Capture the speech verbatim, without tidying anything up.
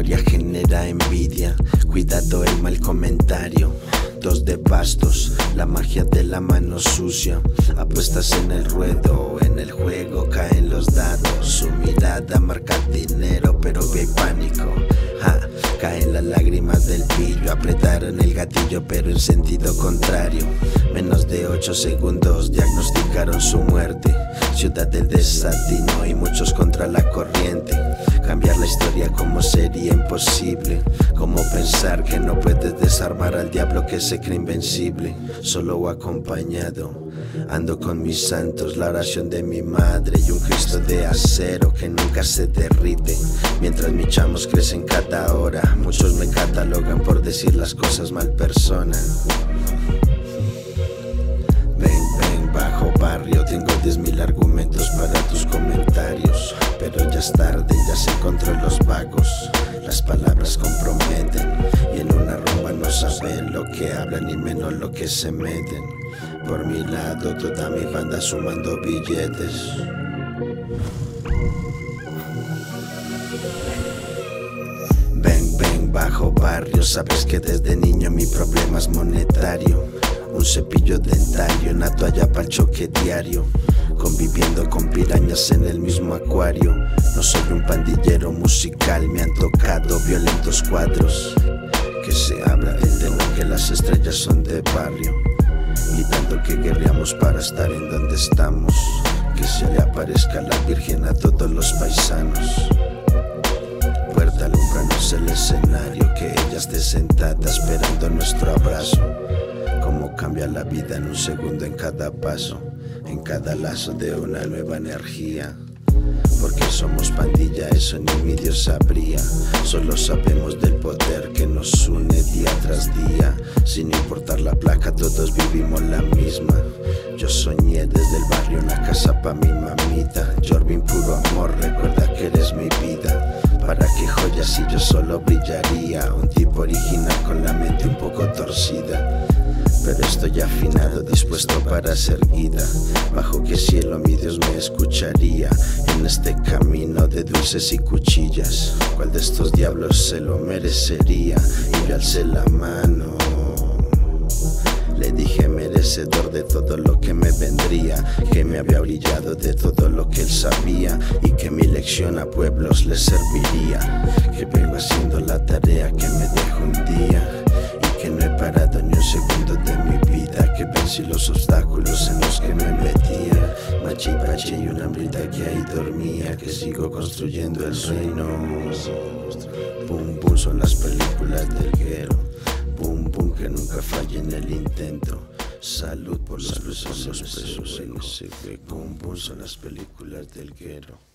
historia genera envidia. Cuidado el mal comentario. Dos de bastos, la magia de la mano sucia. Apuestas en el ruedo, en el juego caen los dados. Su mirada marca dinero, pero ve pánico. Ja, caen las lágrimas del pillo. Apretaron el gatillo, pero en sentido contrario. Menos de ocho segundos diagnosticaron su muerte. Ciudad del desatino y muchos contra la corriente. Cambiar la historia como sería imposible. Como pensar que no puedes desarmar al diablo que se cree invencible. Solo o acompañado. Ando con mis santos, la oración de mi madre y un Cristo de acero que nunca se derrite. Mientras mis chamos crecen cada hora, muchos me catalogan por decir las cosas mal persona. Ven, ven, bajo barrio, tengo diez mil argumentos para tus comentarios. Pero ya es tarde, ya se encontró los vagos. Las palabras comprometen y en una rumba no saben lo que hablan y menos lo que se meten. Por mi lado toda mi banda sumando billetes. Ven, ven, bajo barrio, sabes que desde niño mi problema es monetario. Un cepillo dental y una toalla para el choque diario. Conviviendo con pirañas en el mismo acuario. No soy un pandillero musical, me han tocado violentos cuadros. Que se abra el telón, que las estrellas son de barrio. Y tanto que guerreamos para estar en donde estamos. Que se le aparezca la Virgen a todos los paisanos. Puerta alumbranos el escenario, que ella esté sentada esperando nuestro abrazo. Cómo cambia la vida en un segundo en cada paso. En cada lazo de una nueva energía. Porque somos pandilla, eso ni mi Dios sabría. Solo sabemos del poder que nos une día tras día. Sin importar la placa, todos vivimos la misma. Yo soñé desde el barrio una casa pa' mi mamita. Jorvin, puro amor, recuerda que eres mi vida. Para qué joyas si yo solo brillaría. Un tipo original con la mente un poco torcida. Pero estoy afinado, dispuesto para ser guida. Bajo qué cielo mi Dios me escucharía. En este camino de dulces y cuchillas. ¿Cuál de estos diablos se lo merecería? Y le alcé la mano. Le dije merecedor de todo lo que me vendría. Que me había brillado de todo lo que él sabía. Y que mi lección a pueblos le serviría. Que vengo haciendo la tarea que me dejó un día. Que no he parado ni un segundo de mi vida. Que vencí los obstáculos en los que me metía. Machipache y una hambrita que ahí dormía. Que sigo construyendo el reino. Boom, boom son las películas del guero. Boom, boom que nunca falle en el intento. Salud por los presos, los presos en ese hueco. Boom, boom son las películas del guero.